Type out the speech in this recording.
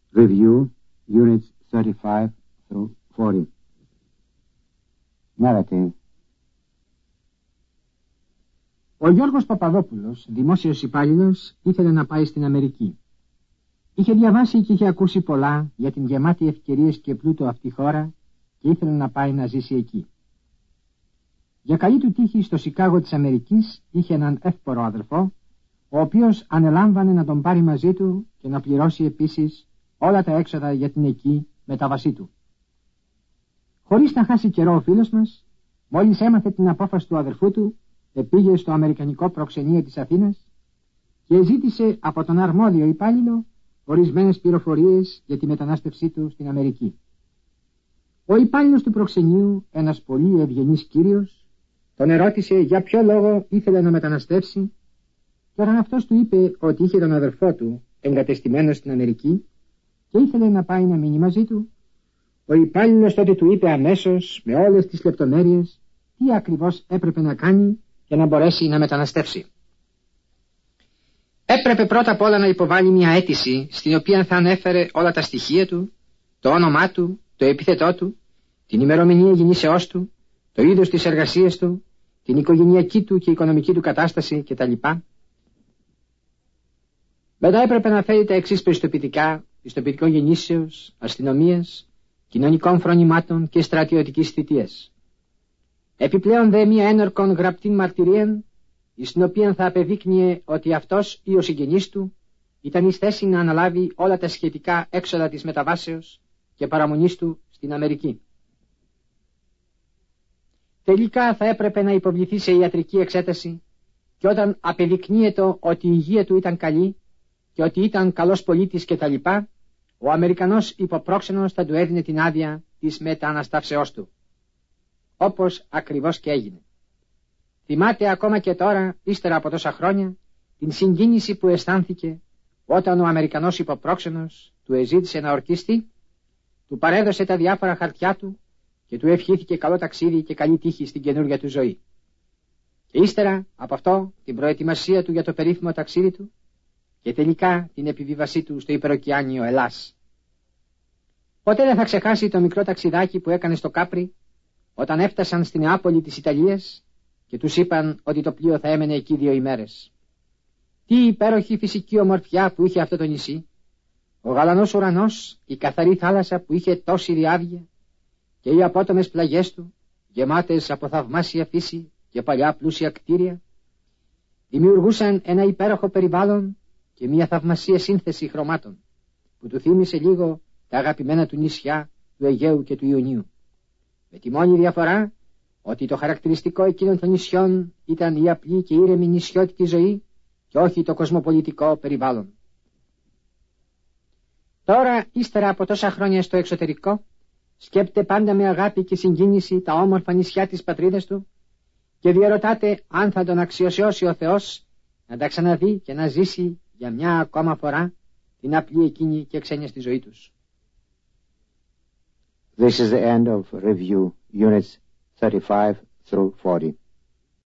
Review, Units 35 through 40. Narrative. Ο Γιώργος Παπαδόπουλος, δημόσιος υπάλληλος, ήθελε να πάει στην Αμερική. Είχε διαβάσει και είχε ακούσει πολλά για την γεμάτη ευκαιρίες και πλούτο αυτή χώρα και ήθελε να πάει να ζήσει εκεί. Για καλή του τύχη στο Σικάγο της Αμερικής είχε έναν εύπορο αδελφό, ο οποίος ανελάμβανε να τον πάρει μαζί του και να πληρώσει επίσης όλα τα έξοδα για την εκεί μετάβασή του. Χωρίς να χάσει καιρό ο φίλος μας, μόλις έμαθε την απόφαση του αδελφού του, πήγε στο Αμερικανικό προξενείο της Αθήνας και ζήτησε από τον αρμόδιο υπάλληλο ορισμένες πληροφορίες για τη μετανάστευσή του στην Αμερική. Ο υπάλληλος του προξενείου, ένας πολύ ευγενής κύριος, τον ερώτησε για ποιο λόγο ήθελε να μεταναστεύσει, και όταν αυτός του είπε ότι είχε τον αδερφό του εγκατεστημένο στην Αμερική και ήθελε να πάει να μείνει μαζί του, ο υπάλληλος τότε του είπε αμέσως με όλες τις λεπτομέρειες τι ακριβώς έπρεπε να κάνει για να μπορέσει να μεταναστεύσει. Έπρεπε πρώτα απ' όλα να υποβάλει μια αίτηση στην οποία θα ανέφερε όλα τα στοιχεία του, το όνομά του, το επίθετό του, την ημερομηνία γεννήσεώς του, το είδος της εργασίας του, την οικογενειακή του και οικονομική του κατάσταση κτλ. Μετά έπρεπε να φέρει τα εξής πιστοποιητικά: πιστοποιητικό γεννήσεως, αστυνομίας, κοινωνικών φρονημάτων και στρατιωτικής θητείας. Επιπλέον δε μία ένορκον γραπτήν μαρτυρίαν, στην οποία θα απεδείκνυε ότι αυτός ή ο συγγενής του ήταν εις θέση να αναλάβει όλα τα σχετικά έξοδα της μεταβάσεως και παραμονής του στην Αμερική. Τελικά θα έπρεπε να υποβληθεί σε ιατρική εξέταση και όταν απεδεικνύεται ότι η υγεία του ήταν καλή και ότι ήταν καλός πολίτης κτλ., ο Αμερικανός υποπρόξενος θα του έδινε την άδεια της μετανασταύσεώς του. Όπως ακριβώς και έγινε. Θυμάται ακόμα και τώρα, ύστερα από τόσα χρόνια, την συγκίνηση που αισθάνθηκε όταν ο Αμερικανός υποπρόξενος του εζήτησε να ορκιστεί, του παρέδωσε τα διάφορα χαρτιά του και του ευχήθηκε καλό ταξίδι και καλή τύχη στην καινούργια του ζωή. Και ύστερα από αυτό την προετοιμασία του για το περίφημο ταξίδι του και τελικά την επιβίβασή του στο υπεροκειάνιο Ελλάς. Ποτέ δεν θα ξεχάσει το μικρό ταξιδάκι που έκανε στο Κάπρι όταν έφτασαν στην Νεάπολη της Ιταλίας και τους είπαν ότι το πλοίο θα έμενε εκεί 2 ημέρες. Τι υπέροχη φυσική ομορφιά που είχε αυτό το νησί, ο γαλανός ουρανός, η καθαρή θάλασσα που είχε τόση διάβγεια και οι απότομες πλαγιές του, γεμάτες από θαυμάσια φύση και παλιά πλούσια κτίρια, δημιουργούσαν ένα υπέροχο περιβάλλον και μια θαυμασία σύνθεση χρωμάτων που του θύμισε λίγο τα αγαπημένα του νησιά του Αιγαίου και του Ιωνίου. Με τη μόνη διαφορά ότι το χαρακτηριστικό εκείνων των νησιών ήταν η απλή και ήρεμη νησιώτικη ζωή και όχι το κοσμοπολιτικό περιβάλλον. Τώρα, ύστερα από τόσα χρόνια στο εξωτερικό, σκέπτεται πάντα με αγάπη και συγκίνηση τα όμορφα νησιά της πατρίδας του και διαρωτάται αν θα τον αξιοσιώσει ο Θεός να τα ξαναδεί και να ζήσει για μια ακόμα φορά την απλή εκείνη και ξένια στη ζωή τους. This is the end of review, units 35 through 40.